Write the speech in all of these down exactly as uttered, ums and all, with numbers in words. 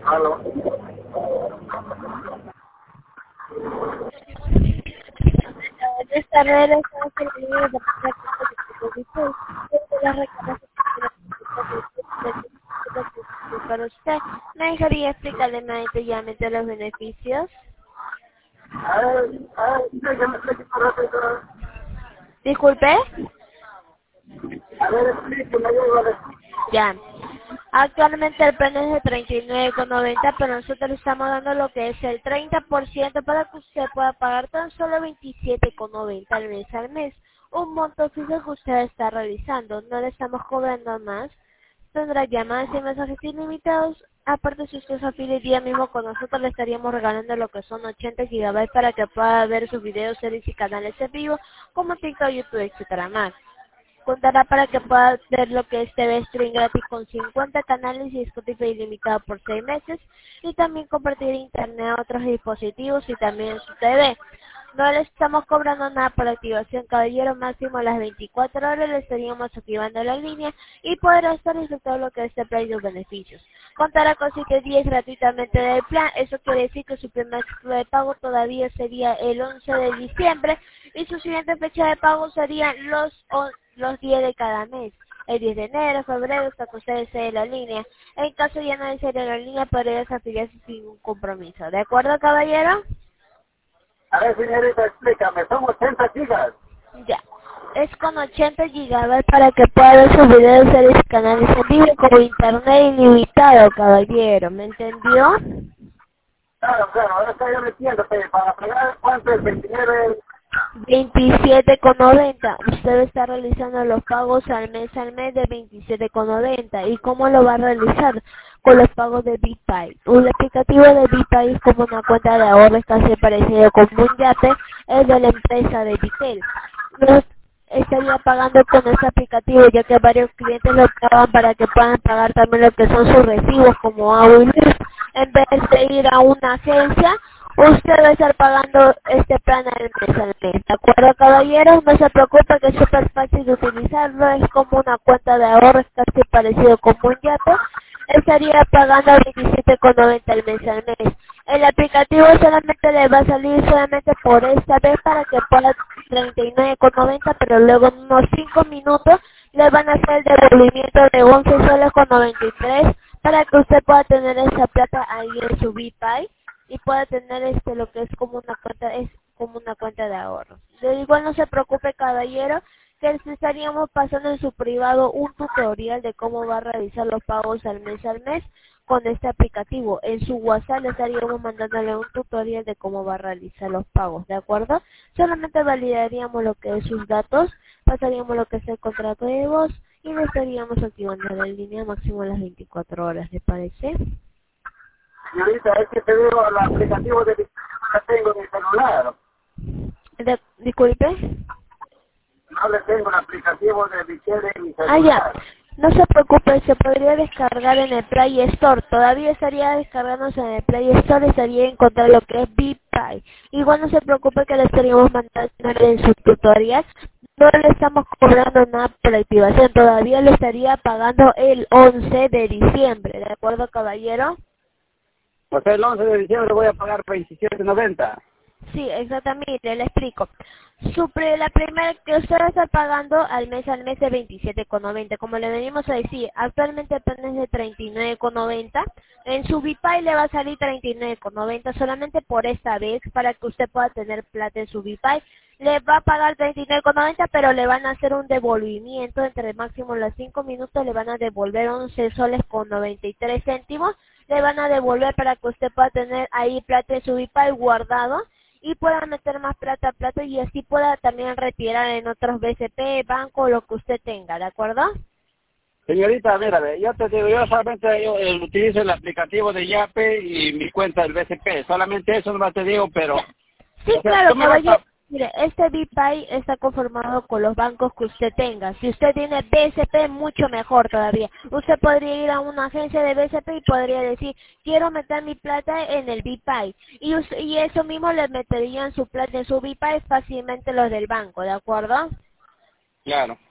Aló. Esta red está servida de prácticas de servicios de las reclamaciones para usted. ¿Me dejaría explicarle más detalladamente los beneficios? Ay, ay, déjame explicar rápido. Disculpe. A ver, explíqueme, yo lo explico. Ya. Actualmente el plan es de treinta y nueve con noventa, pero nosotros le estamos dando lo que es el treinta por ciento para que usted pueda pagar tan solo veintisiete con noventa al mes al mes. Un monto fijo que usted está realizando. No le estamos cobrando más. Tendrá llamadas y mensajes ilimitados. Aparte, si usted se afilia el día mismo con nosotros, le estaríamos regalando lo que son ochenta gigabytes para que pueda ver sus videos, series y canales en vivo, como TikTok, YouTube, etcétera más. Contará para que pueda ver lo que es T V Stream gratis con cincuenta canales y Spotify ilimitado por seis meses, y también compartir internet a otros dispositivos y también en su T V. No le estamos cobrando nada por activación, caballero. Máximo a las veinticuatro horas le estaríamos activando la línea y podrá estar disfrutando lo que es el plan y los beneficios. Contará con siete días gratuitamente del plan. Eso quiere decir que su primer ciclo de pago todavía sería el once de diciembre y su siguiente fecha de pago serían los on- los diez de cada mes. El diez de enero, febrero, hasta que usted desee la línea. En caso ya no desee la línea, podría afiliarse sin ningún compromiso. ¿De acuerdo, caballero? A ver, señorita, explícame, son ochenta gigas. Ya. Es con ochenta gigabytes para que pueda ver sus videos, series y canales en vivo con internet ilimitado, caballero. ¿Me entendió? Claro, claro, ahora está yo me entiendo, pero para pagar, ¿cuánto es? veintinueve. veintisiete con noventa. Usted está realizando los pagos al mes al mes de veintisiete con noventa. ¿Y cómo lo va a realizar? Con los pagos de BitPay. Un aplicativo de BitPay es como una cuenta de ahorros casi parecido con un yate, es de la empresa de Vitel. No estaría pagando con ese aplicativo, ya que varios clientes lo pagan para que puedan pagar también lo que son sus recibos como agua y luz. En vez de ir a una agencia, usted va a estar pagando este plan al mes al mes. ¿De acuerdo, caballero? No se preocupe, que es súper fácil de utilizarlo. Es como una cuenta de ahorros casi parecido como un yate. Estaría pagando veintisiete con noventa al mes al mes. El aplicativo solamente le va a salir solamente por esta vez para que pueda treinta y nueve con noventa, pero luego en unos cinco minutos le van a hacer el devolvimiento de once soles con noventa y tres para que usted pueda tener esa plata ahí en su BitPay y pueda tener este lo que es como una cuenta, es como una cuenta de ahorro. De igual no se preocupe, caballero, que les estaríamos pasando en su privado un tutorial de cómo va a realizar los pagos al mes al mes con este aplicativo. En su WhatsApp le estaríamos mandándole un tutorial de cómo va a realizar los pagos, ¿de acuerdo? Solamente validaríamos lo que es sus datos, pasaríamos lo que es el contrato de voz y le estaríamos activando la línea máximo a las veinticuatro horas, ¿le parece? Señorita, es que te digo, el aplicativo de Vitel no lo tengo en mi celular. De- disculpe. No le tengo el aplicativo de Vitel en mi Ah, ya. celular. No se preocupe, se podría descargar en el Play Store. Todavía estaría descargándose en el Play Store y estaría encontrar lo que es BitPay. Igual no se preocupe, que le estaríamos mandando en su tutorial. No le estamos cobrando nada por la activación. Todavía le estaría pagando el once de diciembre. ¿De acuerdo, caballero? Pues el once de diciembre voy a pagar veintisiete noventa. Sí, exactamente, le explico. Su pre- la primera que usted va a estar pagando al mes al mes de veintisiete con noventa. Como le venimos a decir, actualmente el plan es de treinta y nueve con noventa. En su BitPay le va a salir treinta y nueve con noventa solamente por esta vez, para que usted pueda tener plata en su BitPay. Le va a pagar treinta y nueve con noventa, pero le van a hacer un devolvimiento entre máximo los cinco minutos. Le van a devolver once soles con noventa y tres céntimos. Le van a devolver para que usted pueda tener ahí plata en su BitPay guardado y pueda meter más plata a plata, y así pueda también retirar en otros B C P, banco, lo que usted tenga, ¿de acuerdo? Señorita, mírame, yo te digo, yo solamente yo, eh, utilizo el aplicativo de Yape y mi cuenta del B C P. Solamente eso nomás te digo, pero... Sí, O sea, claro, tú me vas caballero. a... Mire, este BitPay está conformado con los bancos que usted tenga. Si usted tiene B S P, mucho mejor todavía. Usted podría ir a una agencia de B S P y podría decir, quiero meter mi plata en el BitPay. Y, us- y eso mismo le meterían su plata en su BitPay fácilmente los del banco, ¿de acuerdo? Claro.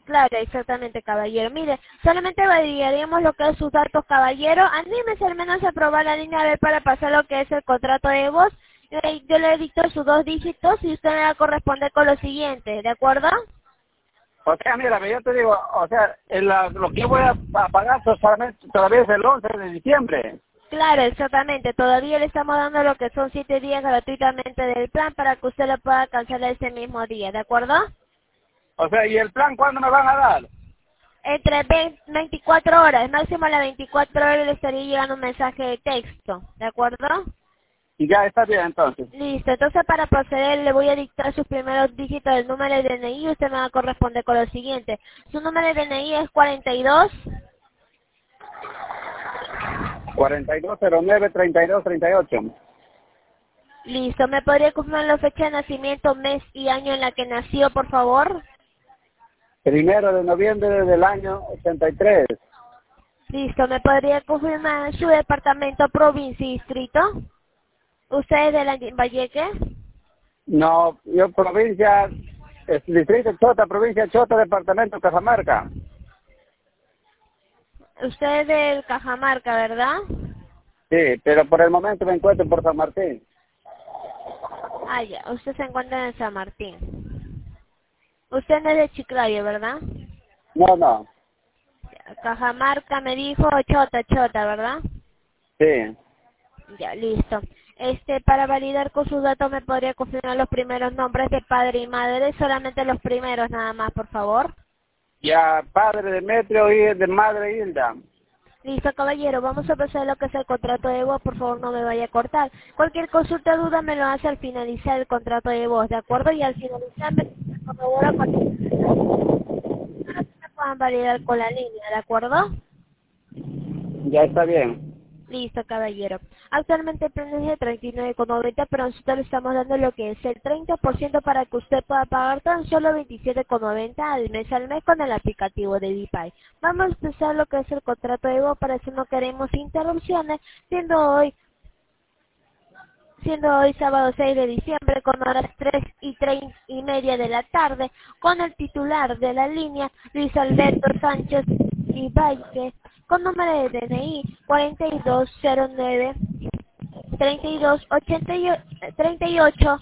Claro, exactamente, caballero. Mire, solamente validaríamos lo que es sus datos, caballero. Anímese al menos a probar la línea B para pasar lo que es el contrato de voz. Eh, Yo le dicto sus dos dígitos y usted me va a corresponder con lo siguiente, ¿de acuerdo? O sea, mira, yo te digo, o sea, en la- lo que yo voy a, a pagar solamente todavía es el once de diciembre. Claro, exactamente. Todavía le estamos dando lo que son siete días gratuitamente del plan para que usted lo pueda cancelar ese mismo día, ¿de acuerdo? O sea, ¿y el plan cuándo me van a dar? Entre veinte, veinticuatro horas, máximo a las veinticuatro horas le estaría llegando un mensaje de texto, ¿de acuerdo? Y ya está bien entonces. Listo, entonces para proceder le voy a dictar sus primeros dígitos del número de D N I y usted me va a corresponder con lo siguiente. Su número de D N I es cuarenta y dos. cuarenta y dos cero nueve treinta y dos treinta y ocho. Listo, ¿me podría confirmar la fecha de nacimiento, mes y año en la que nació, por favor? Primero de noviembre del año ochenta y tres. Listo, ¿me podría confirmar su departamento, provincia y distrito? ¿Usted es de la Valleque? No, yo provincia, es distrito Chota, provincia Chota, departamento Cajamarca. Usted es del Cajamarca, ¿verdad? Sí, pero por el momento me encuentro por San Martín. Ah, ya, usted se encuentra en San Martín. Usted no es de Chiclayo, ¿verdad? No, no. Cajamarca me dijo Chota, Chota, ¿verdad? Sí. Ya, listo. Este, para validar con sus datos, ¿me podría confirmar los primeros nombres de padre y madre? Solamente los primeros nada más, por favor. Ya, padre Demetrio y de madre Hilda. Listo, caballero, vamos a empezar lo que es el contrato de voz, por favor no me vaya a cortar. Cualquier consulta o duda me lo hace al finalizar el contrato de voz, ¿de acuerdo? Y al finalizar me corrobora con para que me puedan validar con la línea, ¿de acuerdo? Ya está bien. Listo, caballero. Actualmente el plan es de treinta y nueve con noventa, pero nosotros le estamos dando lo que es el treinta por ciento para que usted pueda pagar tan solo veintisiete con noventa al mes al mes con el aplicativo de Dpay. Vamos a empezar lo que es el contrato de voz, para eso no queremos interrupciones, siendo hoy siendo hoy sábado seis de diciembre con horas tres y treinta y media de la tarde, con el titular de la línea, Luis Alberto Sánchez y Valle, con número de D N I cuarenta y dos cero nueve treinta y dos ochenta y treinta y ocho,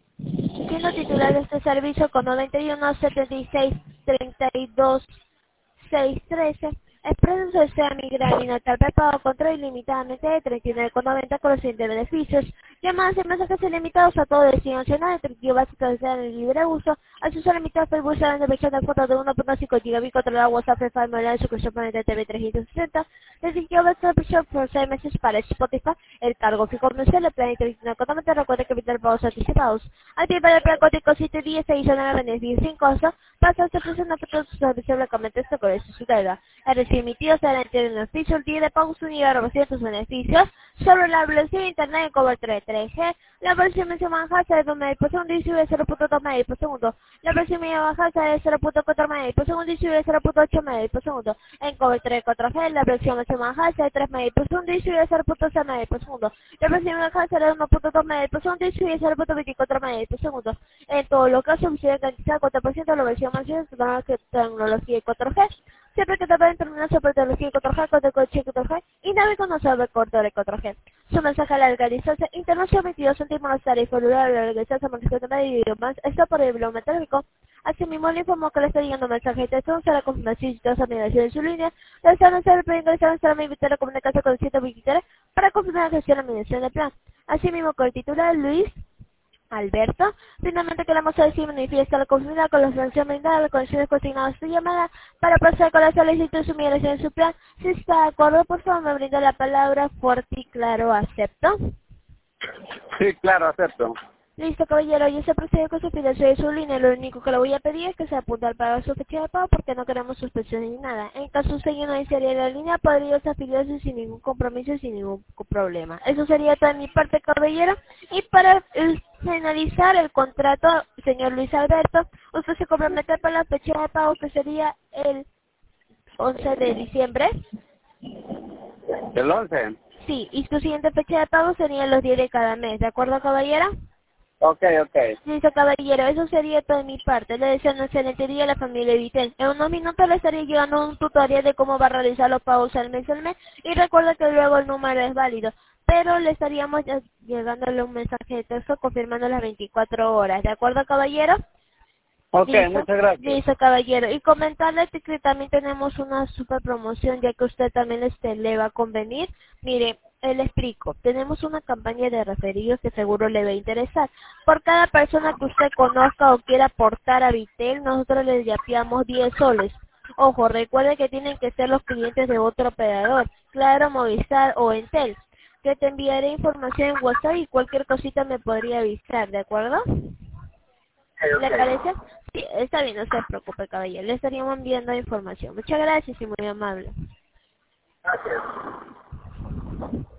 siendo titular de este servicio con noventa y uno setenta y seis treinta y dos seis trece. Expreso desea migrar y notar prepago control ilimitadamente de treinta y nueve con noventa con los siguientes beneficios. Llamadas y mensajes ilimitados a todo destino nacional, efectivo básico de ser en libre uso, acceso limitado a Facebook, en la versión de fotos de uno punto cinco gigabytes, controlar WhatsApp, Facebook, Online, suscripción permanente T V trescientos sesenta, efectivo básico de versión por seis meses para Spotify, el cargo fijo mensual, el plan de treinta y nueve con noventa, recuerda que evitar pagos anticipados. Al pie para el plan código siete días, adicional a beneficios sin costo, pasa a ser presentado por su servicio blancamente este con su deuda. El recibo emitido será entre el beneficio, el día de pago su nivel de sus beneficios, sobre la velocidad de internet en cobertura de tres G, la versión mensual baja será de dos megas por segundo y sube de cero punto dos megas por segundo, la versión media baja será de cero punto cuatro megas por segundo y sube de cero punto ocho megas por segundo, en cobertura de cuatro G, la versión mensual baja será de tres megas por segundo y sube de cero punto seis megas por segundo, la versión baja será de uno punto dos megas por segundo y sube de cero punto veinticuatro megas por segundo. En todos los casos, visión garantizada cuatro por ciento de la versión mensual de tecnología cuatro G. Siempre que te pueden terminar sobre tecnología cuatro G, con el coche cuatro G y nave con nosotros corto de cuatro G. Su mensaje a la larga distancia internacional veintidós céntimos la tarifa lugar de la larga distancia municipal de medio idiomas está por el biblioteca metálico. Asimismo, le informó que le está llegando un mensaje de texto a la confirmación y todas las migraciones de su línea. Le están haciendo el pedido de estar a invitar a comunicarse con el ciento veintitrés para confirmar la gestión de la migración del plan. Asimismo, con el titular Luis Alberto, finalmente queremos decir manifiesta la conformidad con la sanción brindada a las condiciones consignadas en su llamada para proceder con la solicitud de su migración en su plan. Si está de acuerdo, por favor, me brinda la palabra fuerte y claro, ¿acepto? Sí, claro, acepto. Listo, caballero, ya se procede con su financiación de su línea. Lo único que le voy a pedir es que se apunte al pago su fecha de pago porque no queremos suspensiones ni nada. En caso usted no iniciaría la línea, podría afiliarse sin ningún compromiso y sin ningún problema. Eso sería toda mi parte, caballero. Y para eh, finalizar el contrato, señor Luis Alberto, usted se compromete para la fecha de pago que sería el once de diciembre. ¿El once? Sí, y su siguiente fecha de pago sería los diez de cada mes. ¿De acuerdo, caballero? Ok, ok. Listo, caballero, eso sería todo de mi parte. Le deseo un excelente día a la familia Vitel. En unos minutos le estaré llegando un tutorial de cómo va a realizar los pagos al mes al mes. Y recuerda que luego el número es válido. Pero le estaríamos ya- llegándole un mensaje de texto confirmando las veinticuatro horas. ¿De acuerdo, caballero? Ok, Listo, muchas gracias. listo, caballero. Y comentarle que también tenemos una super promoción, ya que usted también este, le va a convenir. Mire, eh, le explico. Tenemos una campaña de referidos que seguro le va a interesar. Por cada persona que usted conozca o quiera aportar a Vitel, nosotros le yapeamos diez soles. Ojo, recuerde que tienen que ser los clientes de otro operador, Claro, Movistar o Entel. Que te enviaré información en WhatsApp y cualquier cosita me podría avisar, ¿de acuerdo? ¿Le parece? Sí, está bien, no se preocupe, caballero. Le estaríamos enviando información. Muchas gracias y muy amable. Gracias.